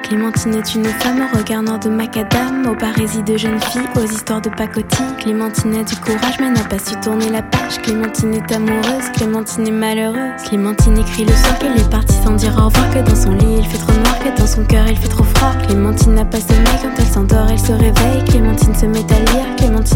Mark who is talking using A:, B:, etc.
A: Clémentine est une femme au regard noir de macadam, aux parésies de jeunes filles, aux histoires de pacotille. Clémentine a du courage mais n'a pas su tourner la page. Clémentine est amoureuse, Clémentine est malheureuse. Clémentine écrit le soir qu'elle est partie sans dire au revoir, que dans son lit il fait trop noir, que dans son cœur il fait trop froid. Clémentine n'a pas sommeil, quand elle s'endort elle se réveille. Clémentine se met à lire, Clémentine